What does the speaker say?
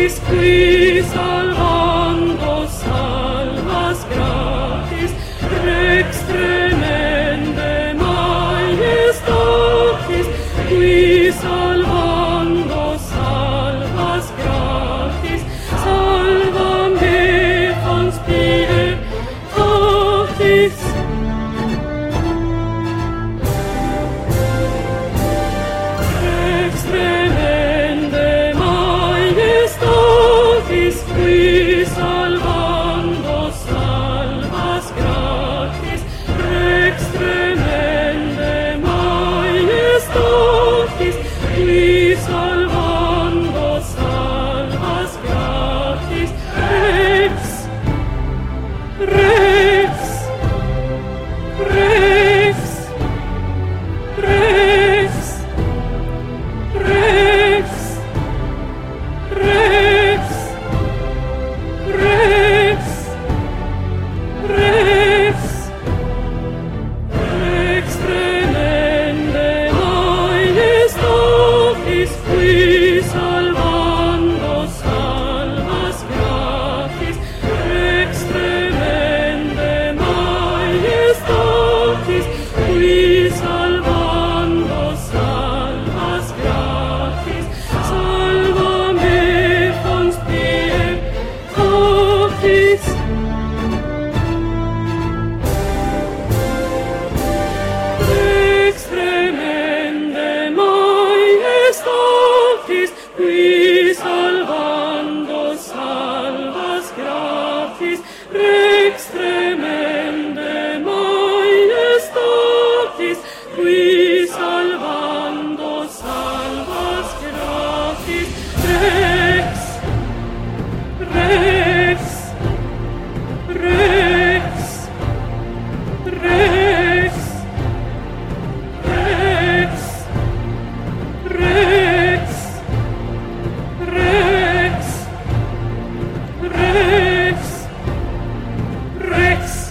qui salvando salvas gratis, Rex tremende majestatis, qui salvando salvas gratis, salva me von pietatis. Rex tremende majestatis, qui salvando salvas gratis, Rex tremende majestatis, qui salvando salvas gratis, Rex, Rex, Rex, Rex, Rex, Rex, Rex, Rex, Rex tremende majestatis, qui salvando salvas gratis, Rex tremende majestatis, qui salvando salvas gratis, salva me von pietatis. Rex tremende majestatis, qui salvando salvas gratis, Rex tremende majestatis, qui salvando salvas gratis, Rex, Rex, Rex, Rex, Rex, Rex, Rex, Rex, Rex.